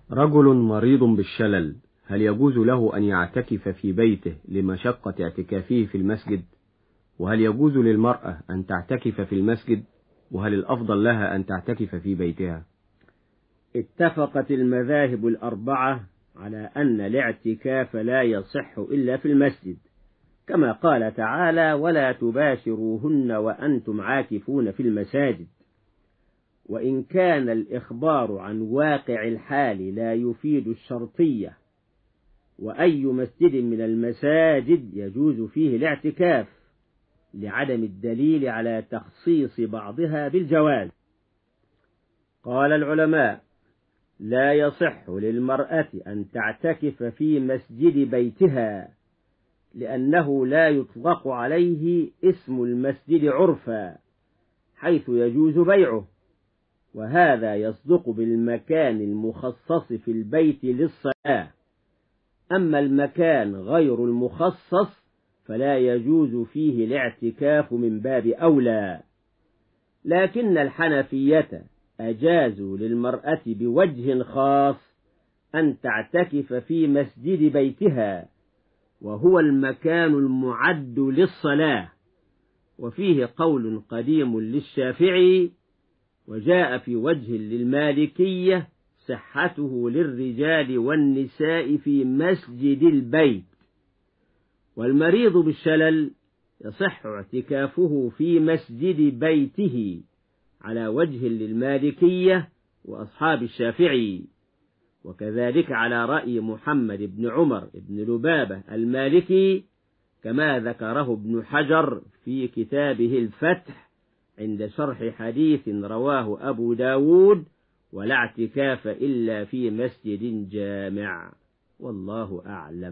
رجل مريض بالشلل، هل يجوز له أن يعتكف في بيته لمشقة اعتكافه في المسجد؟ وهل يجوز للمرأة أن تعتكف في المسجد؟ وهل الأفضل لها أن تعتكف في بيتها؟ اتفقت المذاهب الأربعة على أن الاعتكاف لا يصح إلا في المسجد، كما قال تعالى: ولا تباشروهن وأنتم عاكفون في المساجد. وإن كان الإخبار عن واقع الحال لا يفيد الشرطية، وأي مسجد من المساجد يجوز فيه الاعتكاف لعدم الدليل على تخصيص بعضها بالجواز. قال العلماء: لا يصح للمرأة أن تعتكف في مسجد بيتها، لأنه لا يطلق عليه اسم المسجد عرفا حيث يجوز بيعه، وهذا يصدق بالمكان المخصص في البيت للصلاة. أما المكان غير المخصص فلا يجوز فيه الاعتكاف من باب أولى. لكن الحنفية أجازوا للمرأة بوجه خاص أن تعتكف في مسجد بيتها، وهو المكان المعد للصلاة، وفيه قول قديم للشافعي، وجاء في وجه للمالكية صحته للرجال والنساء في مسجد البيت. والمريض بالشلل يصح اعتكافه في مسجد بيته على وجه للمالكية وأصحاب الشافعي، وكذلك على رأي محمد بن عمر بن لبابة المالكي، كما ذكره ابن حجر في كتابه الفتح عند شرح حديث رواه أبو داود: ولا اعتكاف إلا في مسجد جامع. والله أعلم.